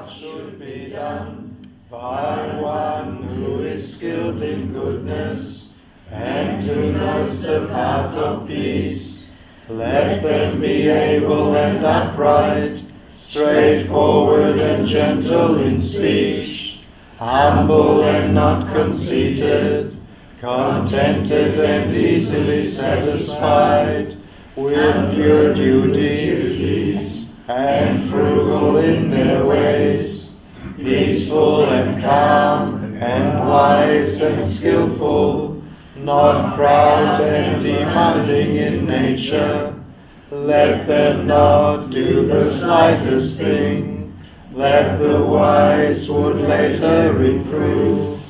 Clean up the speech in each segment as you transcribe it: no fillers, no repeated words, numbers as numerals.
what should be done by one who is skilled in goodness and who knows the path of peace. Let them be able and upright, straightforward and gentle in speech, humble and not conceited, contented and easily satisfied with your duties, and frugal in their ways, peaceful and calm, and wise and skillful, not proud and demanding in nature. Let them not do the slightest thing that the wise would later reprove,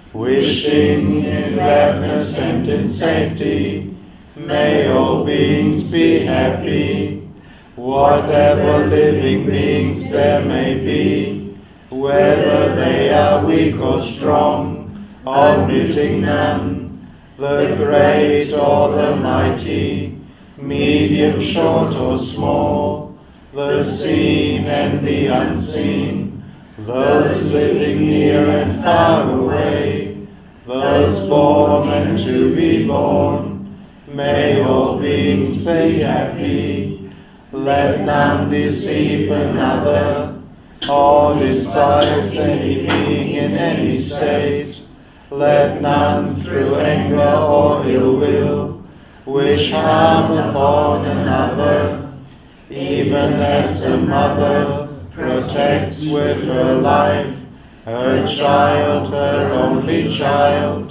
wishing in gladness and in safety, may all beings be happy, whatever living beings there may be, whether they are weak or strong, omitting none, the great or the mighty, medium, short or small, the seen and the unseen, those living near and far away, those born and to be born, may all beings be happy. Let none deceive another, or despise any being in any state. Let none through anger or ill will wish harm upon another, even as a mother protects with her life her child, her only child,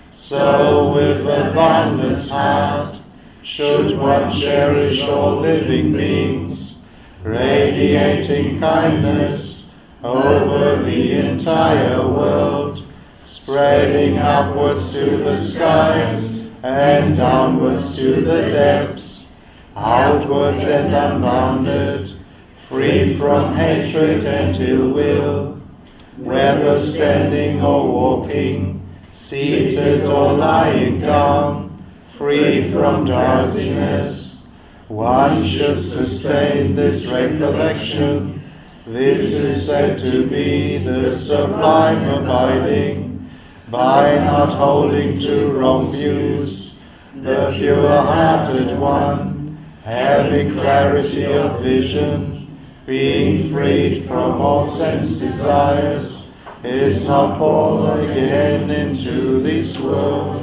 so with a boundless heart should one cherish all living beings, radiating kindness over the entire world, spreading upwards to the skies and downwards to the depths, outwards and unbounded, free from hatred and ill will, whether standing or walking, seated or lying down, free from drowsiness. One should sustain this recollection. This is said to be the sublime abiding, by not holding to wrong views, the pure-hearted one, having clarity of vision, being freed from all sense desires, is not born again into this world.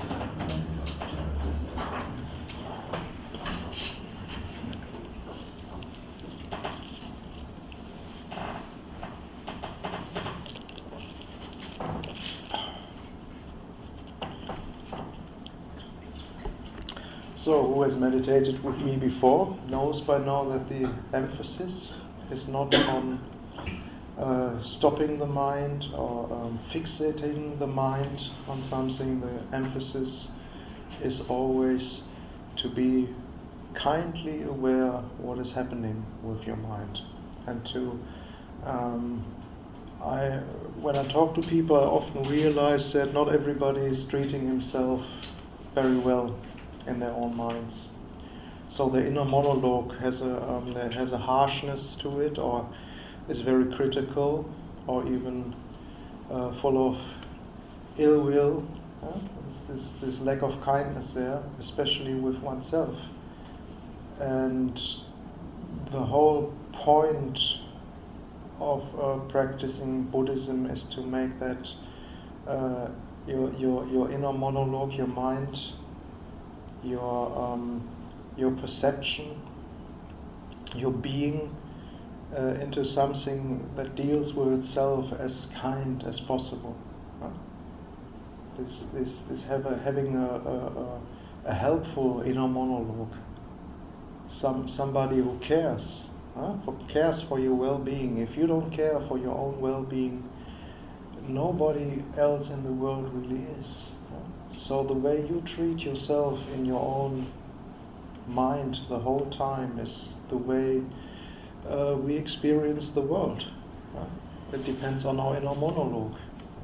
So, who has meditated with me before knows by now that the emphasis is not on stopping the mind or fixating the mind on something. The emphasis is always to be kindly aware what is happening with your mind, and to when I talk to people, I often realize that not everybody is treating himself very well in their own minds. So the inner monologue has a harshness to it, or is very critical, or even full of ill will. This lack of kindness there, especially with oneself. And the whole point of practicing Buddhism is to make that your inner monologue, your mind, your perception, your being, into something that deals with itself as kind as possible. Having a helpful inner monologue. Somebody who cares, cares for your well-being. If you don't care for your own well-being, nobody else in the world really is. So the way you treat yourself in your own mind the whole time is the way we experience the world. It depends on our inner monologue.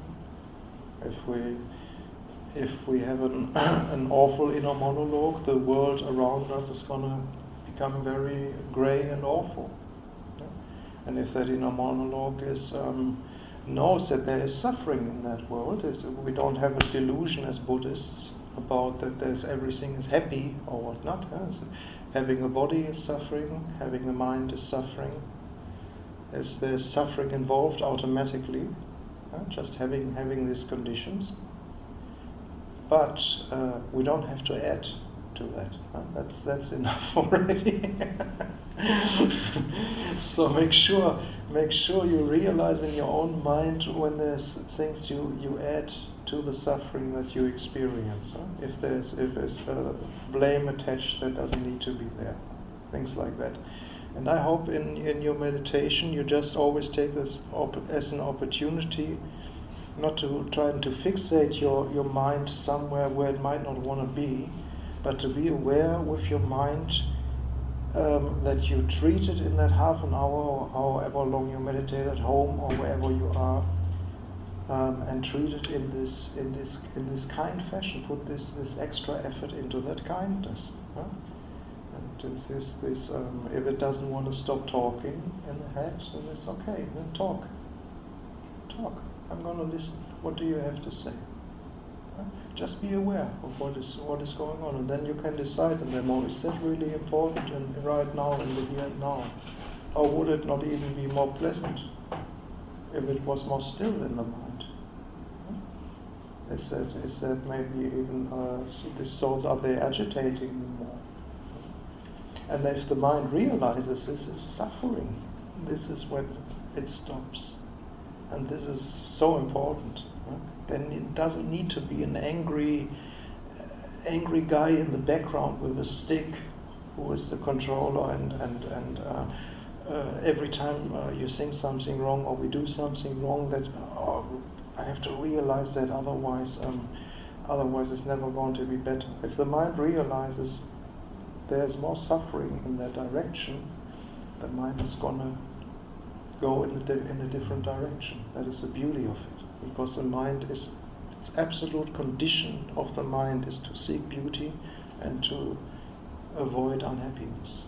If we have an awful inner monologue, the world around us is going to become very grey and awful. And if that inner monologue knows that there is suffering in that world, we don't have a delusion as Buddhists about that everything is happy or whatnot. So having a body is suffering, having a mind is suffering. There's suffering involved automatically, just having these conditions. But we don't have to add to that. That's enough already. So make sure you realize in your own mind when there's things you add to the suffering that you experience. If there's blame attached, that doesn't need to be there. Things like that. And I hope in your meditation you just always take this as an opportunity not to try to fixate your mind somewhere where it might not want to be, but to be aware with your mind that you treat it in that half an hour or however long you meditate at home or wherever you are, and treat it in this kind fashion. Put this extra effort into that kindness. And if it doesn't want to stop talking in the head, then it's okay. Then talk. I'm going to listen. What do you have to say? Just be aware of what is going on, and then you can decide in the moment, is that really important and right now in the here and now? Or would it not even be more pleasant if it was more still in the mind? Is that maybe even these thoughts, are they agitating you more? And if the mind realizes this is suffering, this is when it stops. And this is so important. Then it doesn't need to be an angry guy in the background with a stick who is the controller and every time you think something wrong or we do something wrong, that I have to realize that otherwise it's never going to be better. If the mind realizes there's more suffering in that direction, the mind is going to go in a different direction. That is the beauty of it. Because the mind its absolute condition of the mind is to seek beauty and to avoid unhappiness.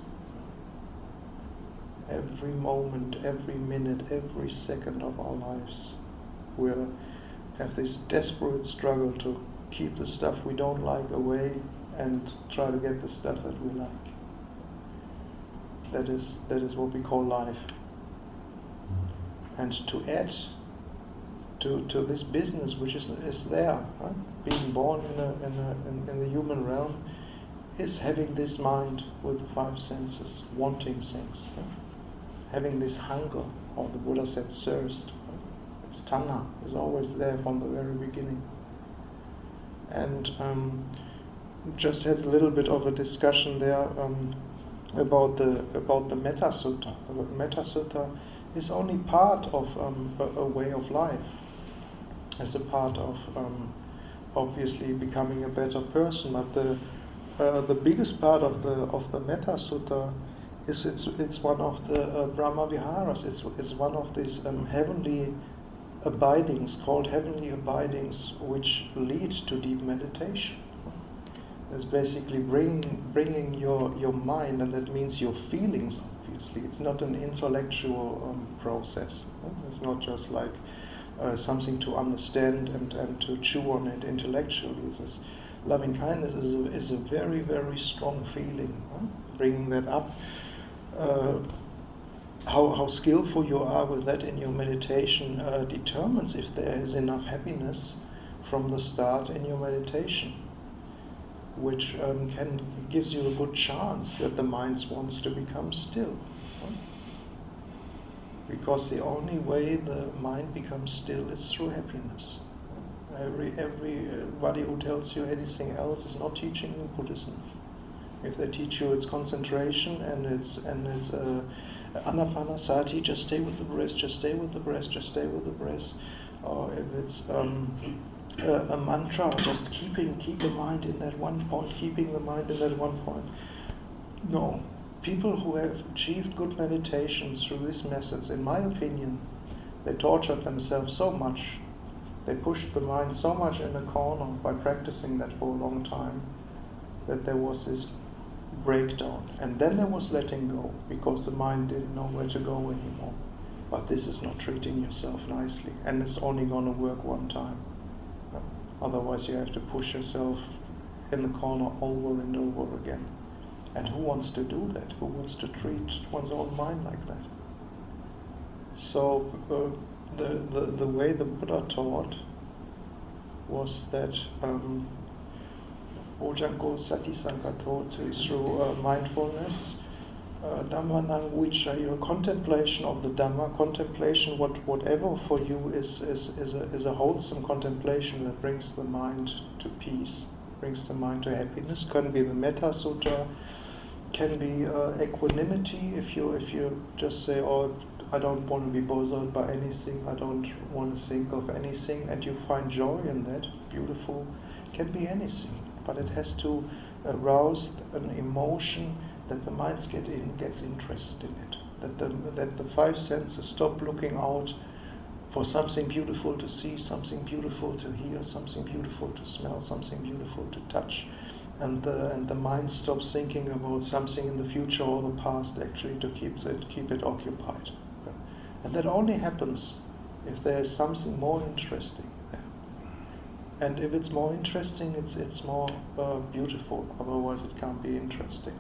Every moment, every minute, every second of our lives, we'll have this desperate struggle to keep the stuff we don't like away and try to get the stuff that we like. That is what we call life. And to add to this business which is there, right? Being born in the human realm, is having this mind with the five senses, wanting things, right? Having this hunger, or the Buddha said thirst. Right? This tanha is always there from the very beginning. And just had a little bit of a discussion there about the Metta Sutta. The Metta Sutta is only part of a way of life, as a part of obviously becoming a better person. But the biggest part of the Metta Sutta is it's one of the Brahma Viharas. It's one of these heavenly abidings, called heavenly abidings, which lead to deep meditation. It's basically bringing your mind, and that means your feelings. Obviously, it's not an intellectual process. It's not just like something to understand and to chew on it intellectually. Loving kindness is a very, very strong feeling. Bringing that up, how skillful you are with that in your meditation determines if there is enough happiness from the start in your meditation, which gives you a good chance that the mind wants to become still. Because the only way the mind becomes still is through happiness. Everybody who tells you anything else is not teaching you Buddhism. If they teach you it's concentration and it's anapanasati, just stay with the breath, just stay with the breath, just stay with the breath, or if it's a mantra, just keep the mind in that one point, keeping the mind in that one point. No. People who have achieved good meditation through these methods, in my opinion, they tortured themselves so much, they pushed the mind so much in a corner by practicing that for a long time, that there was this breakdown. And then there was letting go, because the mind didn't know where to go anymore. But this is not treating yourself nicely, and it's only going to work one time. Otherwise you have to push yourself in the corner over and over again. And who wants to do that? Who wants to treat one's own mind like that? So the way the Buddha taught was that Ojangko Sati-Sankato, through mindfulness, Dhammanang Vicca, your contemplation of the Dhamma, contemplation whatever for you is a wholesome contemplation that brings the mind to peace, brings the mind to happiness. Can be the Metta Sutta, can be equanimity. If you just say, oh, I don't want to be bothered by anything, I don't want to think of anything, and you find joy in that, beautiful. Can be anything, but it has to arouse an emotion that the mind gets interested in it, that the five senses stop looking out for something beautiful to see, something beautiful to hear, something beautiful to smell, something beautiful to touch, and the mind stops thinking about something in the future or the past, actually, to keep it occupied. And that only happens if there is something more interesting there. And if it's more interesting, it's more beautiful. Otherwise, it can't be interesting.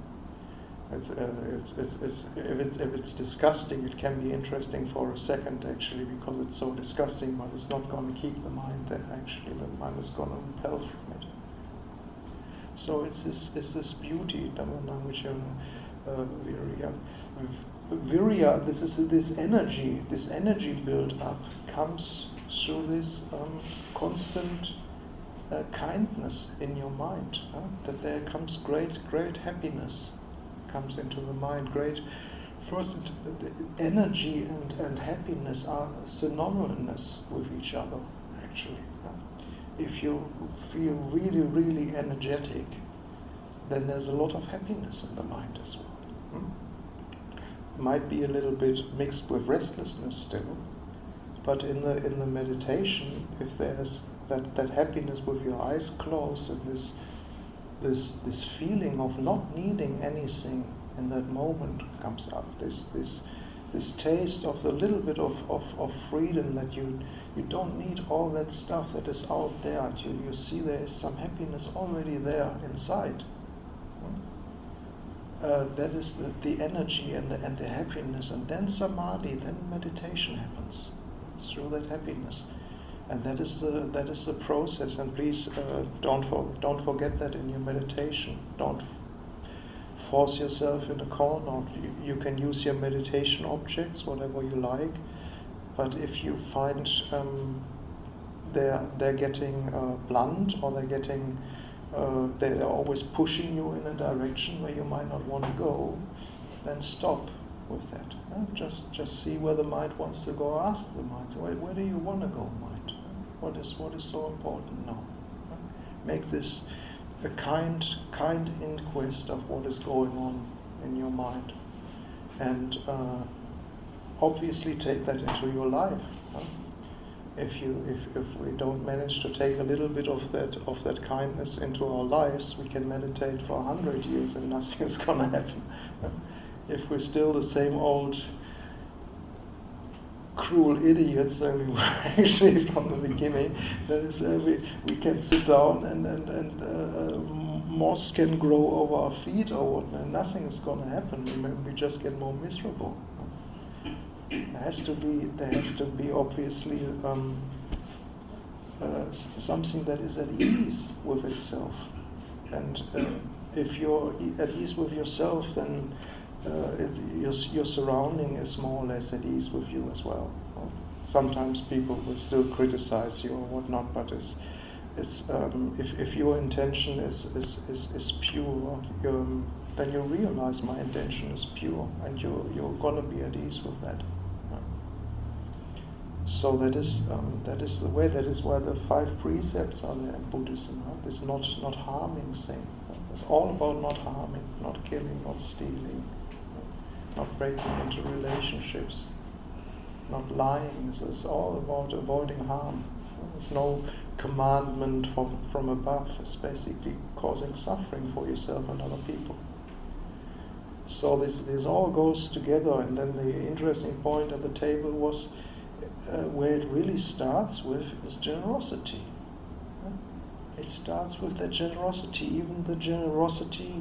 If it's disgusting, it can be interesting for a second, actually, because it's so disgusting, but it's not going to keep the mind there. Actually, the mind is going to repel from it. So it's this beauty, Dhammanang Vicca, Virya. Virya, this energy built up comes through this constant kindness in your mind. That there comes great happiness comes into the mind. First, energy and happiness are synonymous with each other, actually. If you feel really, really energetic, then there's a lot of happiness in the mind as well. Might be a little bit mixed with restlessness still, but in the meditation, if there's that happiness with your eyes closed and this feeling of not needing anything in that moment comes up, this taste of the little bit of freedom, that you don't need all that stuff that is out there. You see there is some happiness already there inside. That is the energy and the happiness, and then samadhi, then meditation happens through that happiness, and that is the process. And please don't forget that in your meditation. Don't force yourself in a corner. You can use your meditation objects, whatever you like, but if you find they're getting blunt, or they're always pushing you in a direction where you might not want to go, then stop with that. Just see where the mind wants to go. Ask the mind, where do you want to go, mind? What is so important now? Make this a kind inquest of what is going on in your mind, and obviously take that into your life. If we don't manage to take a little bit of that kindness into our lives, we can meditate for 100 years and nothing is going to happen. If we're still the same old cruel idiots that we were actually from the beginning, that is, we can sit down and moss can grow over our feet or what, and nothing is going to happen. We just get more miserable. There has to be obviously something that is at ease with itself, and if you're at ease with yourself, then your surrounding is more or less at ease with you as well. Sometimes people will still criticize you or whatnot, but it's if your intention is pure, then you realize my intention is pure, and you're gonna be at ease with that. So that is the way. That is why the 5 precepts are there in Buddhism. This not harming thing. It's all about not harming, not killing, not stealing, not breaking into relationships, not lying. It's all about avoiding harm. There's no commandment from above. It's basically causing suffering for yourself and other people. So this all goes together, and then the interesting point at the table was where it really starts with is generosity. It starts with that generosity, even the generosity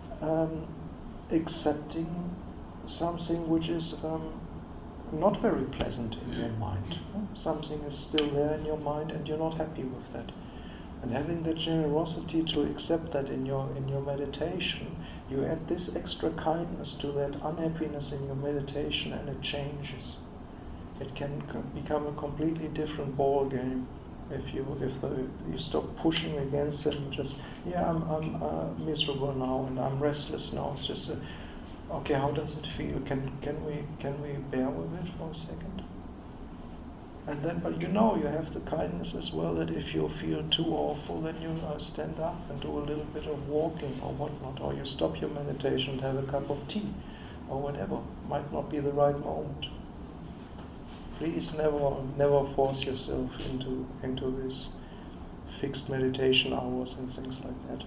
accepting something which is not very pleasant in your mind. Something is still there in your mind and you're not happy with that. And having the generosity to accept that in your meditation, you add this extra kindness to that unhappiness in your meditation, and it changes. It can become a completely different ball game if you stop pushing against it and just I'm miserable now and I'm restless now. It's just okay, how does it feel? Can we bear with it for a second? And then, but you have the kindness as well that if you feel too awful, then you stand up and do a little bit of walking or whatnot, or you stop your meditation and have a cup of tea or whatever. Might not be the right moment. Please never force yourself into this fixed meditation hours and things like that.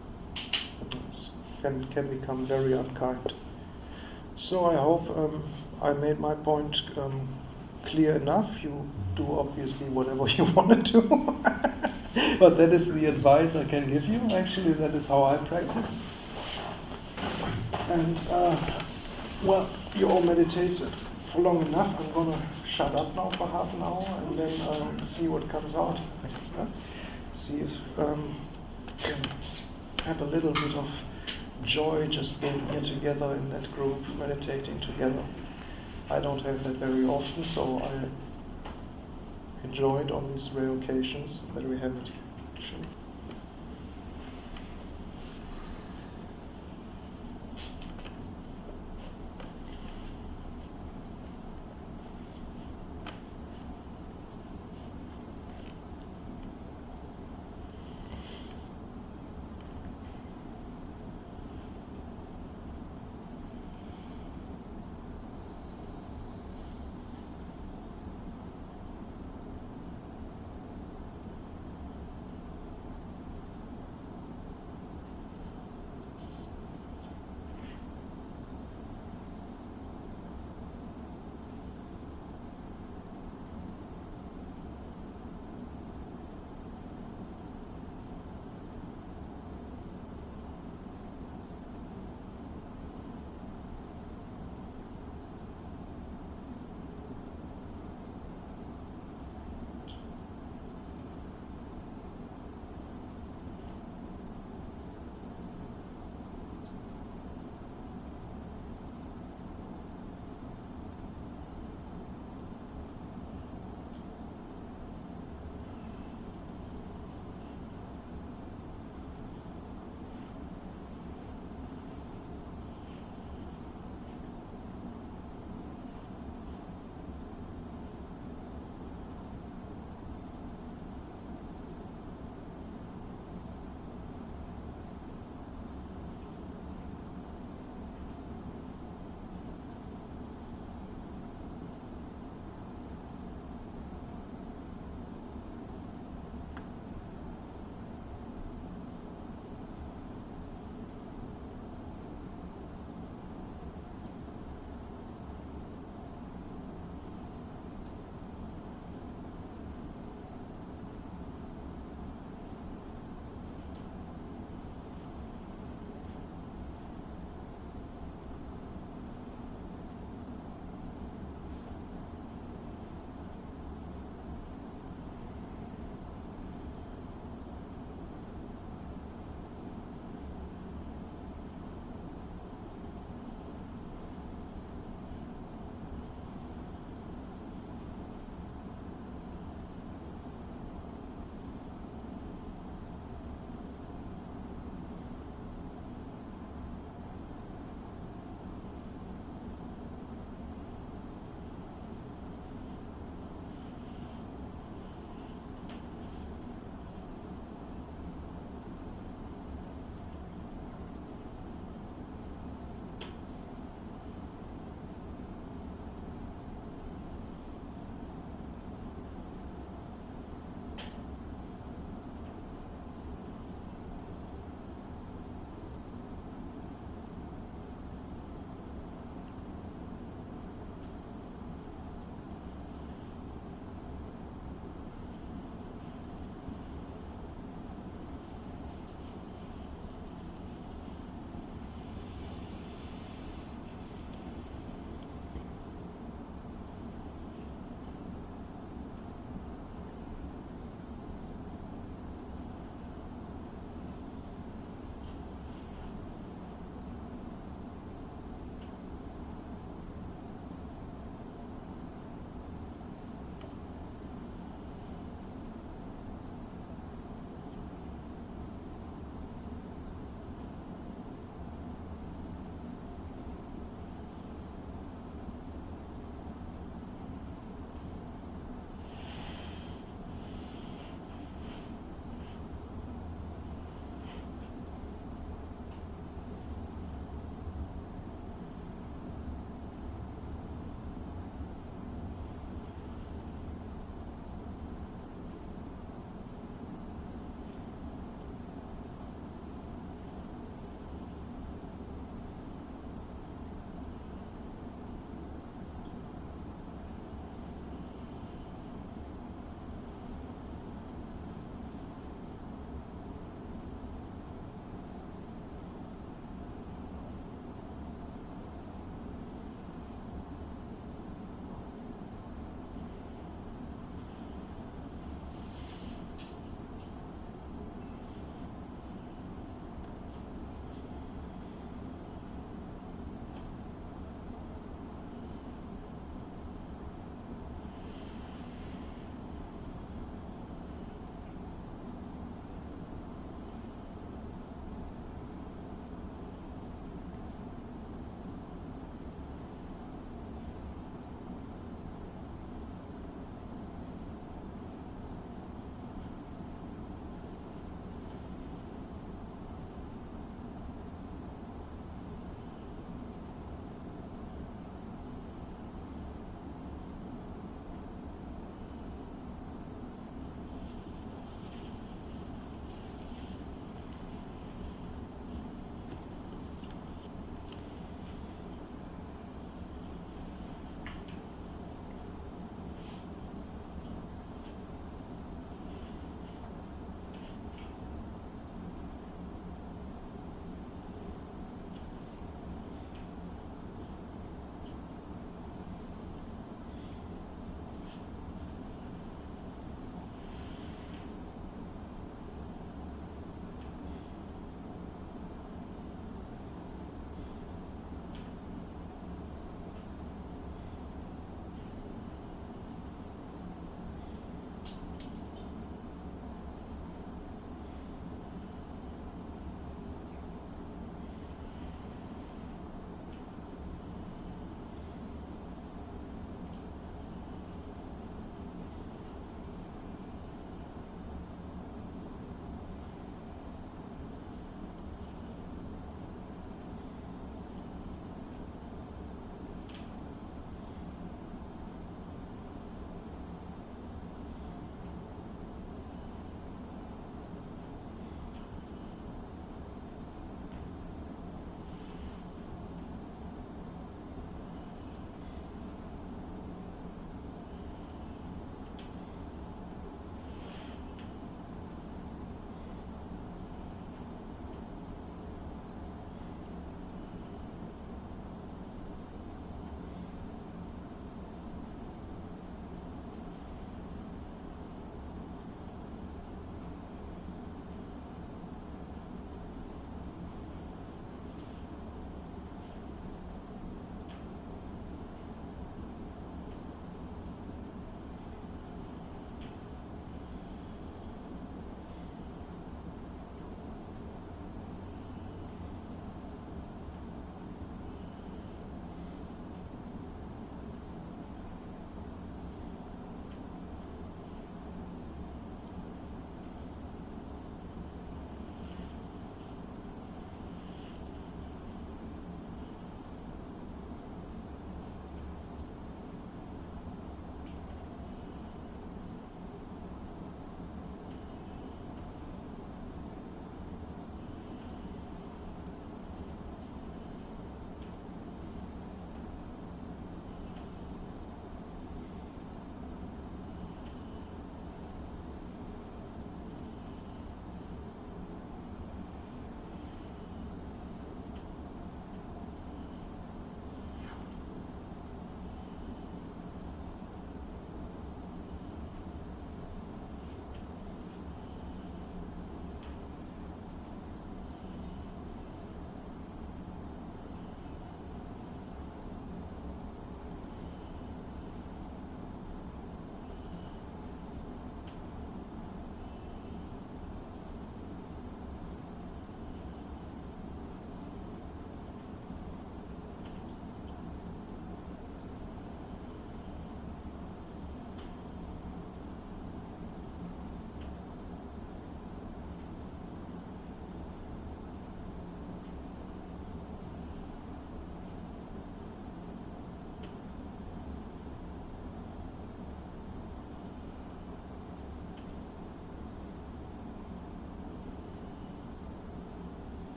It can become very unkind. So I hope I made my point clear enough. You do obviously whatever you want to do, but that is the advice I can give you. Actually, that is how I practice. And you all meditated for long enough. I'm gonna shut up now for half an hour and then see what comes out. See if can have a little bit of joy just being here together in that group, meditating together. I don't have that very often, so I enjoy it on these rare occasions that we have it. Actually.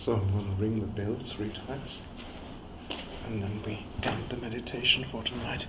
So I'm going to ring the bell 3 times, and then we end the meditation for tonight.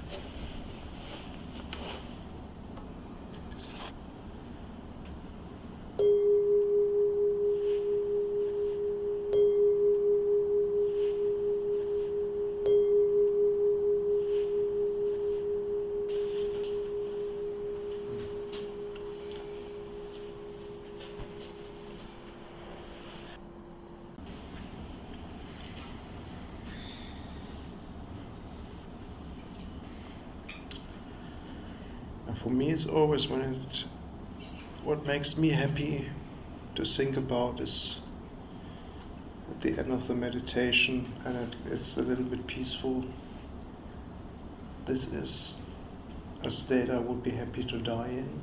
For me, it's always what makes me happy to think about is at the end of the meditation, and it's a little bit peaceful. This is a state I would be happy to die in.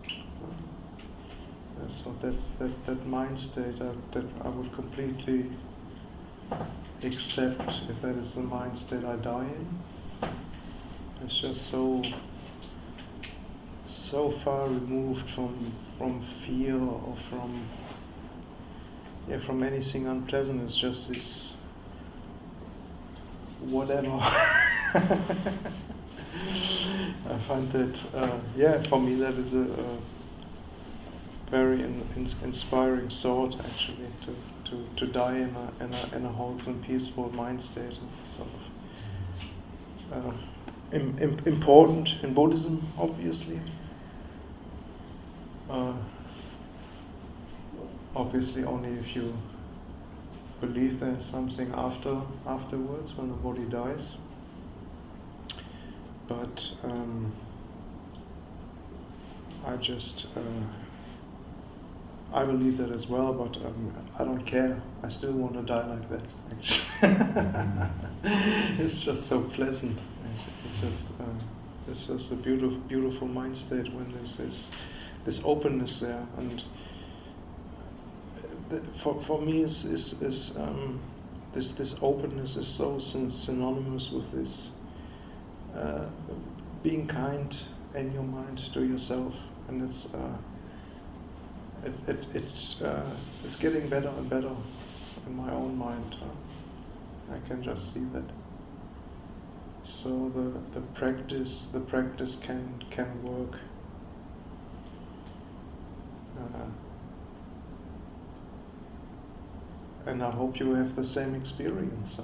So that mind state that I would completely accept if that is the mind state I die in. It's just so far removed from fear or from anything unpleasant. It's just this whatever. I find that for me that is a very inspiring thought, actually, to die in a wholesome, peaceful mind state. Sort of important in Buddhism, obviously. Obviously only if you believe there's something afterwards when the body dies. But I believe that as well, but I don't care. I still want to die like that, actually. It's just so pleasant. It's just a beautiful mind state when there's this openness there, and for me, this openness is so synonymous with this being kind in your mind to yourself, and it's getting better and better in my own mind. I can just see that. So the practice can work. And I hope you have the same experience.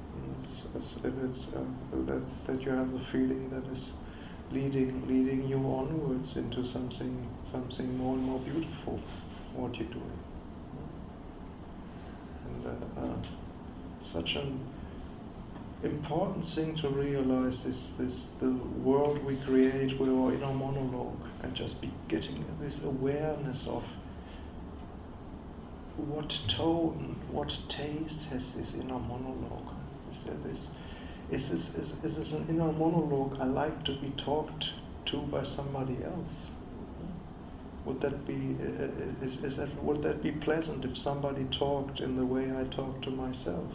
That you have the feeling that is leading you onwards into something more and more beautiful. What you're doing, and such an important thing to realize is the world we create with our inner monologue, and just be getting this awareness of what tone, what taste has this inner monologue. Is this an inner monologue I like to be talked to by somebody else? Would that be pleasant if somebody talked in the way I talk to myself?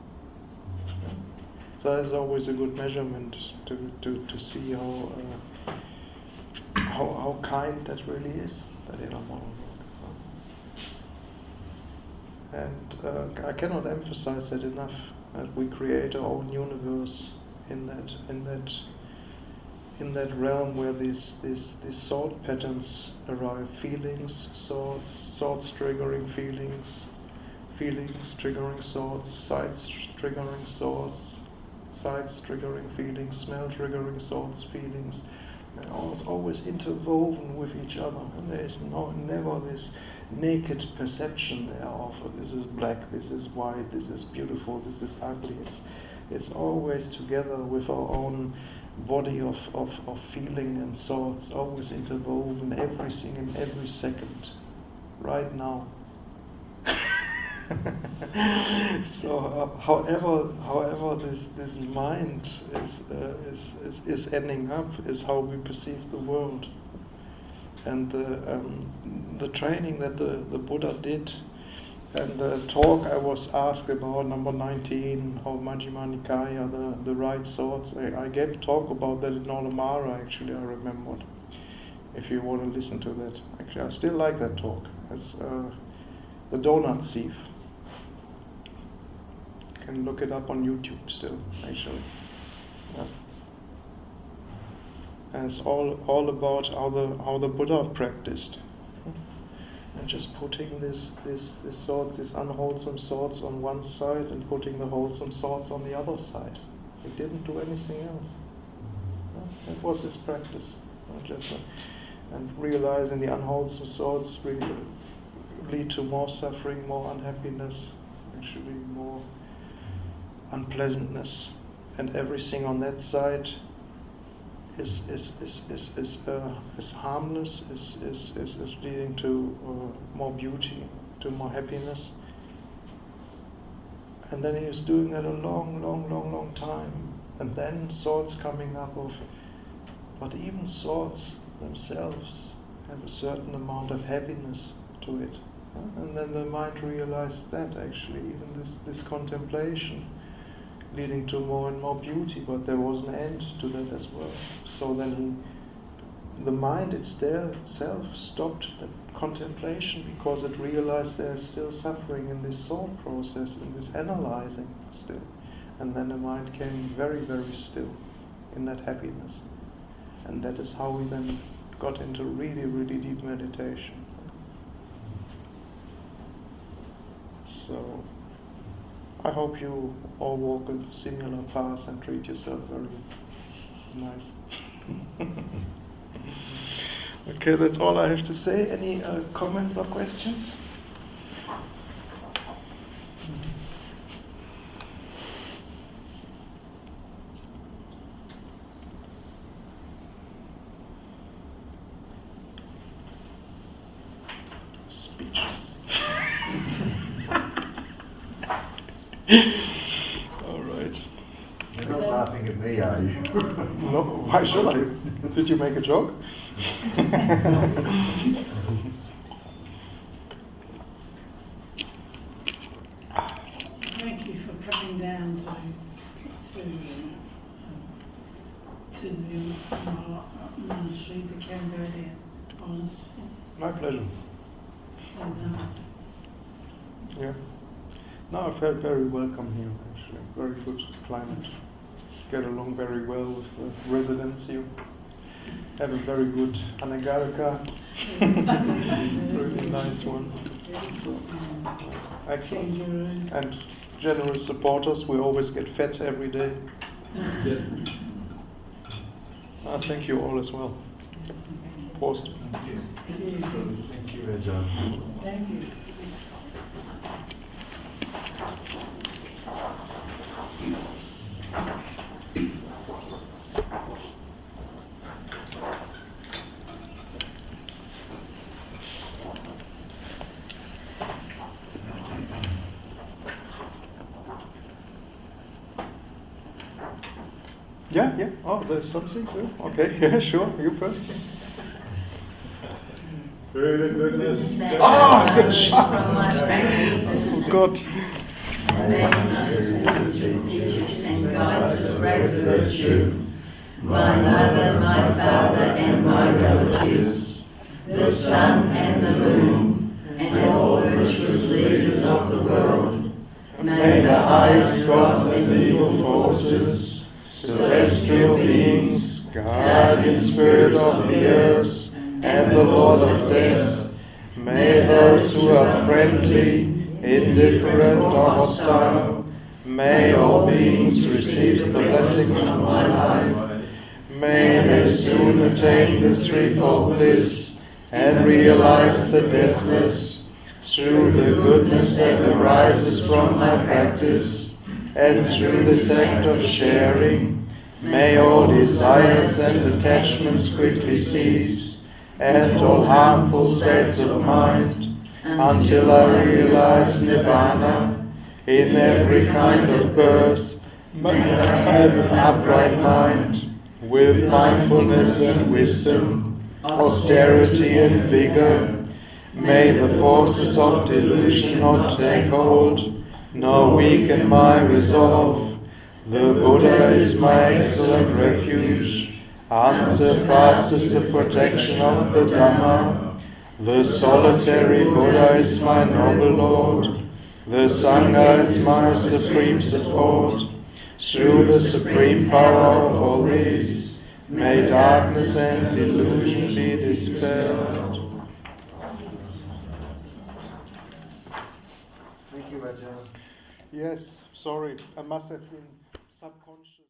So that's always a good measurement to see how kind that really is, that inner monologue. And I cannot emphasize that enough. That we create our own universe in that realm where these thought patterns arrive. Feelings, thoughts triggering feelings triggering thoughts, sights triggering thoughts, sights triggering feelings, smell triggering thoughts, feelings, and always interwoven with each other. And there is never this naked perception there of this is black, this is white, this is beautiful, this is ugly. It's always together with our own body of feeling and thoughts, always interwoven, everything in every second, right now. So however this mind is ending up is how we perceive the world. And the training that the Buddha did, and the talk I was asked about, number 19 of Majjhima Nikaya, the right thoughts, I gave a talk about that in Nolamara, actually, I remembered, if you want to listen to that. Actually, I still like that talk. It's the donut thief. can look it up on YouTube still, actually. Yeah. And it's all about how the Buddha practiced. And just putting this thoughts, these unwholesome thoughts on one side and putting the wholesome thoughts on the other side. He didn't do anything else. That was his practice. And realizing the unwholesome thoughts really lead to more suffering, more unhappiness, actually more unpleasantness, and everything on that side is harmless, is leading to more beauty, to more happiness. And then he was doing that a long time, and then thoughts coming up of, but even thoughts themselves have a certain amount of heaviness to it. And then the mind realized that actually, even this contemplation leading to more and more beauty, but there was an end to that as well. So then the mind itself stopped the contemplation because it realized there's still suffering in this thought process, in this analyzing still. And then the mind came very, very still in that happiness. And that is how we then got into really, really deep meditation. So I hope you all walk a similar path and treat yourself very nice. Okay, that's all I have to say. Any comments or questions? Speechless. All right. You're not laughing at me, are you? No, why should I? Did you make a joke? Thank you for coming down to the monastery, the Cambodia monastery. My pleasure. So nice. Yeah. No, I felt very welcome here, actually. Very good climate. Get along very well with the residents here. Have a very good anagarika. Really nice one. Excellent. And generous supporters. We always get fed every day. Thank you all as well. Prost. Thank you, Ajahn. Thank you. Yeah. Oh, there's something, so okay. Yeah, sure. You first. Through the goodness. Good shot. Oh, God. Teaches and guides with great virtue, my mother, my father, and my relatives, the sun and the moon, and all virtuous leaders of the world. May the highest gods and evil forces, celestial beings, guardian spirit of the earth, and the Lord of death, may those who are friendly, indifferent, or hostile, may all beings receive the blessings of my life. May they soon attain the threefold bliss and realize the deathless through the goodness that arises from my practice, and through this act of sharing, may all desires and attachments quickly cease, and all harmful states of mind, until I realize Nibbana in every kind of birth. May I have an upright mind, with mindfulness and wisdom, austerity and vigor. May the forces of delusion not take hold, nor weaken my resolve. The Buddha is my excellent refuge, unsurpassed is the protection of the Dhamma. The solitary Buddha is my noble Lord. The Sangha is my supreme support. Through the supreme power of all these, may darkness and illusion be dispelled. Thank you, Ajahn. Yes, sorry, I must have been subconscious.